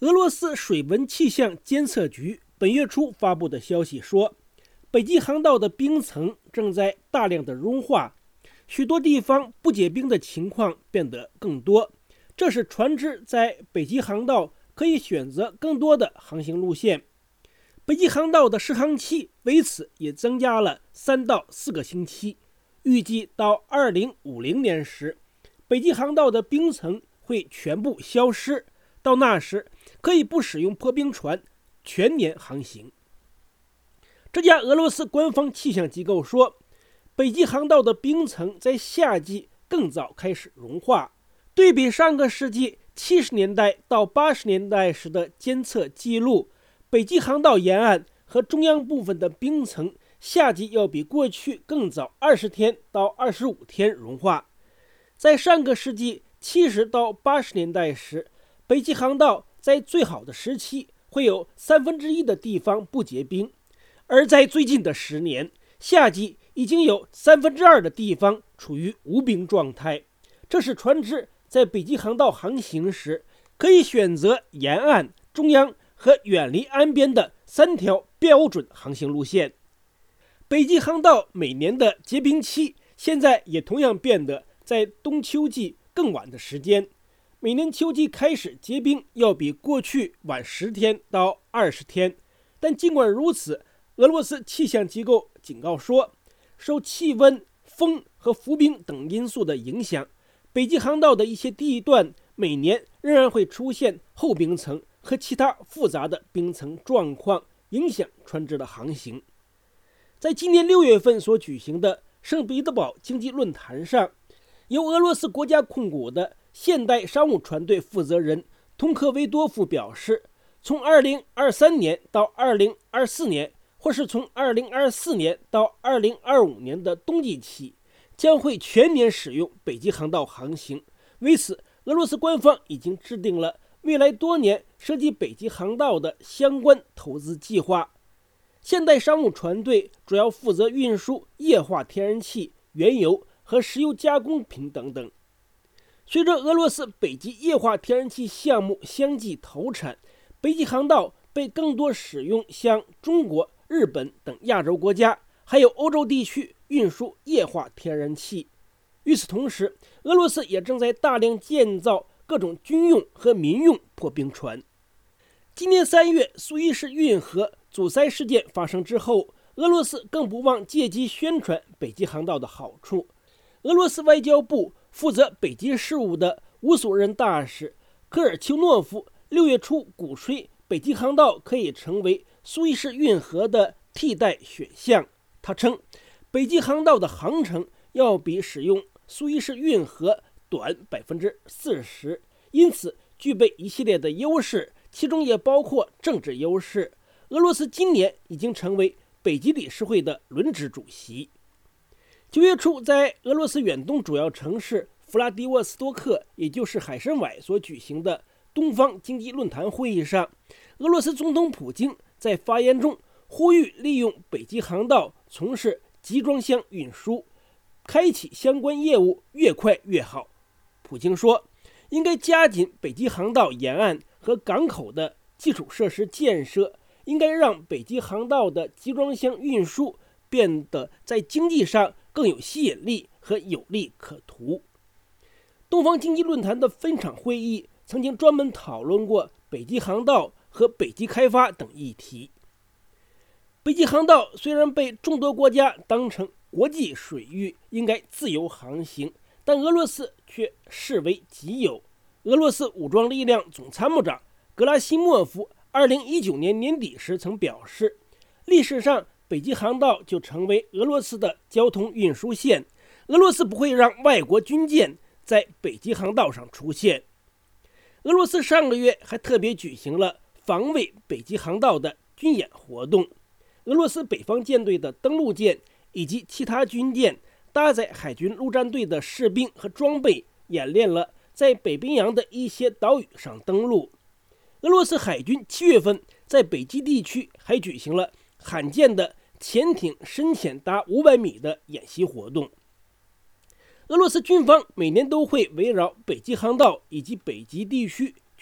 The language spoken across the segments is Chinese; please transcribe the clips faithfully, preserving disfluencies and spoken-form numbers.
俄罗斯水文气象监测局本月初发布的消息说，北极航道的冰层正在大量的融化，许多地方不结冰的情况变得更多，这使船只在北极航道可以选择更多的航行路线。北极航道的适航期为此也增加了三到四个星期，预计到二零五零年时，北极航道的冰层会全部消失，到那时可以不使用破冰船全年航行。这家俄罗斯官方气象机构说，北极航道的冰层在夏季更早开始融化，对比上个世纪七十年代到八十年代时的监测记录，北极航道沿岸和中央部分的冰层夏季要比过去更早二十天到二十五天融化。在上个世纪七十到八十年代时，北极航道在最好的时期会有三分之一的地方不结冰，而在最近的十年，夏季已经有三分之二的地方处于无冰状态。这使船只在北极航道航行时可以选择沿岸、中央和远离岸边的三条标准航行路线。北极航道每年的结冰期现在也同样变得在冬秋季更晚的时间，每年秋季开始结冰要比过去晚十天到二十天。但尽管如此，俄罗斯气象机构警告说，受气温、风和浮冰等因素的影响，北极航道的一些地段每年仍然会出现厚冰层和其他复杂的冰层状况，影响船只的航行。在今年六月份所举行的圣彼得堡经济论坛上，由俄罗斯国家控股的现代商务船队负责人通科维多夫表示，从二零二三年到二零二四年，或是从二零二四年到二零二五年的冬季起，将会全年使用北极航道航行。为此，俄罗斯官方已经制定了未来多年涉及北极航道的相关投资计划。现代商务船队主要负责运输液化天然气、原油和石油加工品等等。随着俄罗斯北极液化天然气项目相继投产，北极航道被更多使用向中国、日本等亚洲国家还有欧洲地区运输液化天然气。与此同时，俄罗斯也正在大量建造各种军用和民用破冰船。今年三月，苏伊士运河阻塞事件发生之后，俄罗斯更不忘借机宣传北极航道的好处。俄罗斯外交部负责北极事务的乌索任大使科尔丘诺夫六月初鼓吹北极航道可以成为苏伊士运河的替代选项。他称，北极航道的航程要比使用苏伊士运河短 百分之四十， 因此具备一系列的优势，其中也包括政治优势。俄罗斯今年已经成为北极理事会的轮值主席。九月初，在俄罗斯远东主要城市弗拉迪沃斯多克，也就是海参崴所举行的东方经济论坛会议上，俄罗斯总统普京在发言中呼吁利用北极航道从事集装箱运输，开启相关业务越快越好。普京说，应该加紧北极航道沿岸和港口的基础设施建设，应该让北极航道的集装箱运输变得在经济上更有吸引力和有利可图。东方经济论坛的分场会议曾经专门讨论过北极航道和北极开发等议题。北极航道虽然被众多国家当成国际水域，应该自由航行，但俄罗斯却视为己有。俄罗斯武装力量总参谋长格拉西莫夫二零一九年年底时曾表示，历史上北极航道就成为俄罗斯的交通运输线，俄罗斯不会让外国军舰在北极航道上出现。俄罗斯上个月还特别举行了防卫北极航道的军演活动，俄罗斯北方舰队的登陆舰以及其他军舰搭载海军陆战队的士兵和装备，演练了在北冰洋的一些岛屿上登陆。俄罗斯海军七月份在北极地区还举行了罕见的潜艇深潜达五百米的演习活动。俄罗斯军方每年都会围绕北极航道以及北极地区举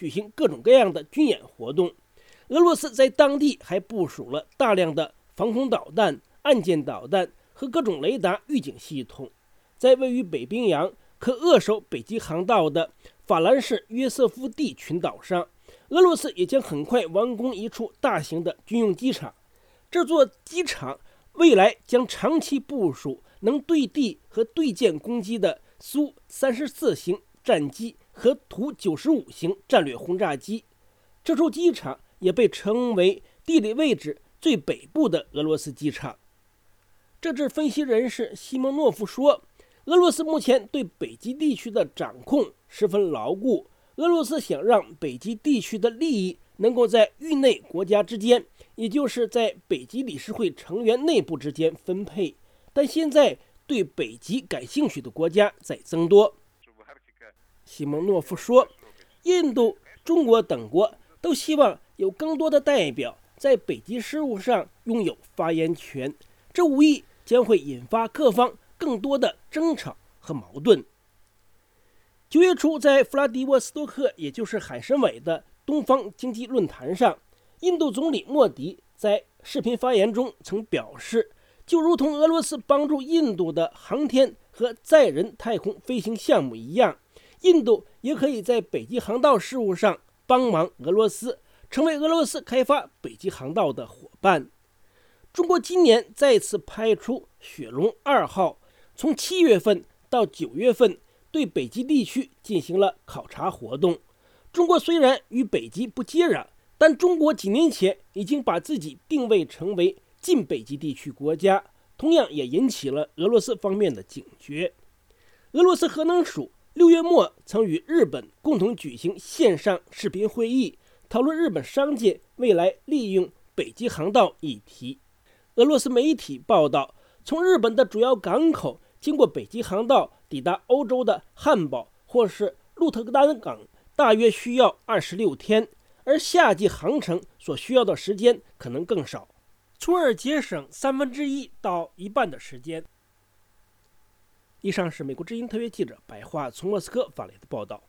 举行各种各样的军演活动。俄罗斯在当地还部署了大量的防空导弹、岸舰导弹和各种雷达预警系统。在位于北冰洋可扼守北极航道的法兰士约瑟夫地群岛上，俄罗斯也将很快完工一处大型的军用机场。这座机场未来将长期部署能对地和对舰攻击的苏三十四型战机和图九十五型战略轰炸机。这处机场也被称为地理位置最北部的俄罗斯机场。政治分析人士西蒙诺夫说，俄罗斯目前对北极地区的掌控十分牢固。俄罗斯想让北极地区的利益能够在域内国家之间，也就是在北极理事会成员内部之间分配。但现在对北极感兴趣的国家在增多。西蒙诺夫说，印度、中国等国都希望有更多的代表在北极事务上拥有发言权，这无疑将会引发各方更多的争吵和矛盾。九月初，在弗拉迪沃斯托克，也就是海参崴的东方经济论坛上，印度总理莫迪在视频发言中曾表示，就如同俄罗斯帮助印度的航天和载人太空飞行项目一样，印度也可以在北极航道事务上帮忙俄罗斯，成为俄罗斯开发北极航道的伙伴。中国今年再次派出雪龙二号，从七月份到九月份对北极地区进行了考察活动。中国虽然与北极不接壤，但中国几年前已经把自己定位成为近北极地区国家，同样也引起了俄罗斯方面的警觉。俄罗斯核能署六月末曾与日本共同举行线上视频会议，讨论日本商界未来利用北极航道议题。俄罗斯媒体报道，从日本的主要港口经过北极航道抵达欧洲的汉堡或是鹿特丹港大约需要二十六天，而夏季航程所需要的时间可能更少，从而节省三分之一到一半的时间。以上是美国之音特约记者白桦从莫斯科发来的报道。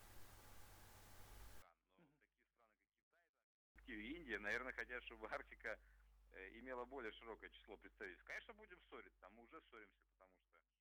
имела более широкое число представителей. Конечно, будем ссориться, мы уже ссоримся, потому что